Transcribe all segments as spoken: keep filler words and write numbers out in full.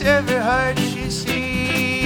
every heart she sees.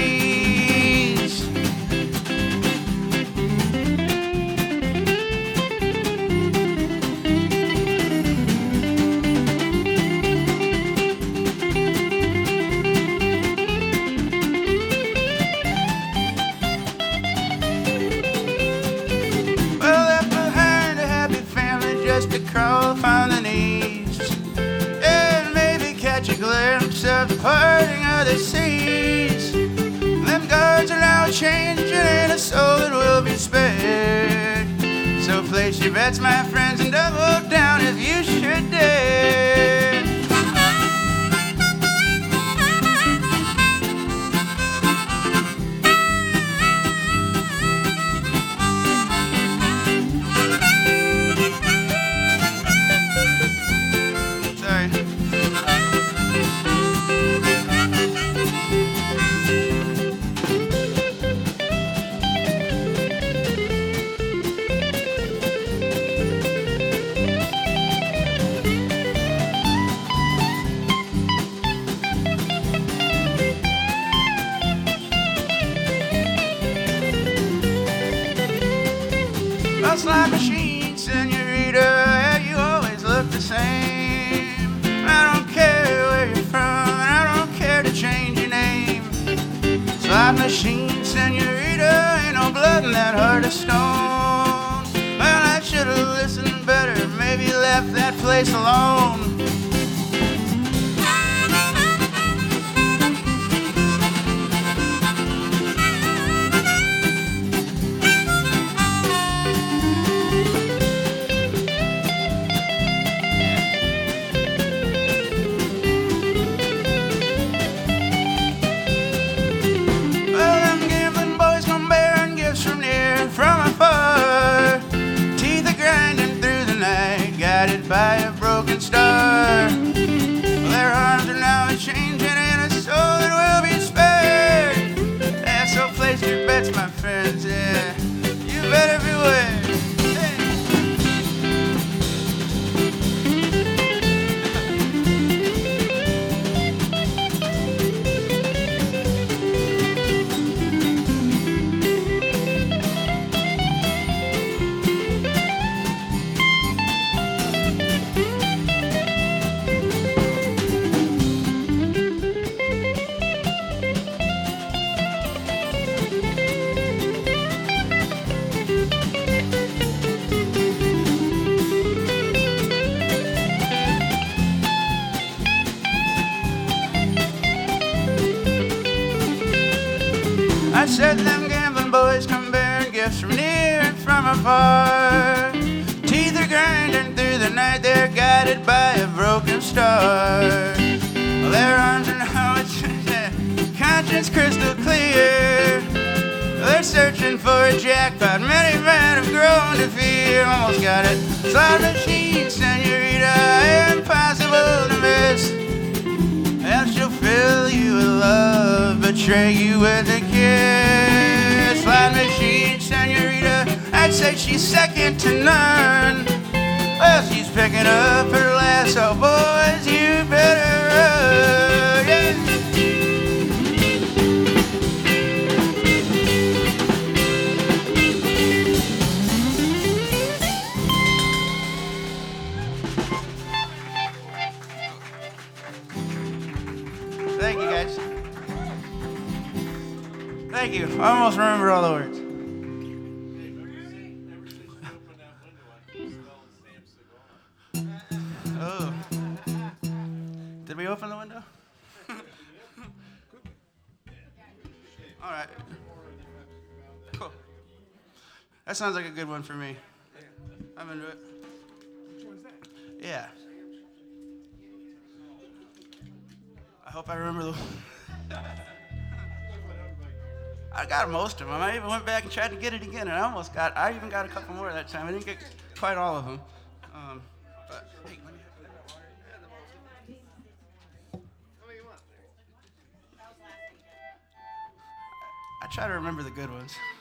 Well, left behind a happy family just to crawl upon the knees and maybe catch a glimpse of the parting of the seas. Them guards are now changing, ain't a soul that will be spared. So place your bets, my friends, and double down if you should dare. Sorry. Well, slot machine, senorita, yeah, you always look the same. I don't care where you're from, I don't care to change your name. Slot machine, senorita, ain't no blood in that heart of stone. Well, I should've listened better, maybe left that place alone. Well, them gambling boys come bearing gifts from near and from afar. Teeth are grinding through the night, guided by a broken star. Well, their arms are now changing, and a soul that will be spared. Yeah, so place your bets, my friends, yeah, you better beware. Hey. I said them gambling boys come bearing gifts from near and from afar. Teeth are grinding through the night, they're guided by a broken star. Well, their arms are now conscience crystal clear. They're searching for a jackpot, many men have grown to fear. Almost got it. Slot machine, senorita, impossible to miss. And she'll fill you with love, betray you with a kiss. Slot machine, senorita, I'd say she's second to none. Well, she's picking up her lasso, boys, you better run. Yeah. Thank you, guys. Thank you. I almost remember all the words. Oh. Did we open the window? All right. Cool. That sounds like a good one for me. I'm into it. Which one's that? Yeah. I hope I remember the. I got most of them. I even went back and tried to get it again, and I almost got. I even got a couple more that time. I didn't get quite all of them. Um, but hey, let me have that. I try to remember the good ones.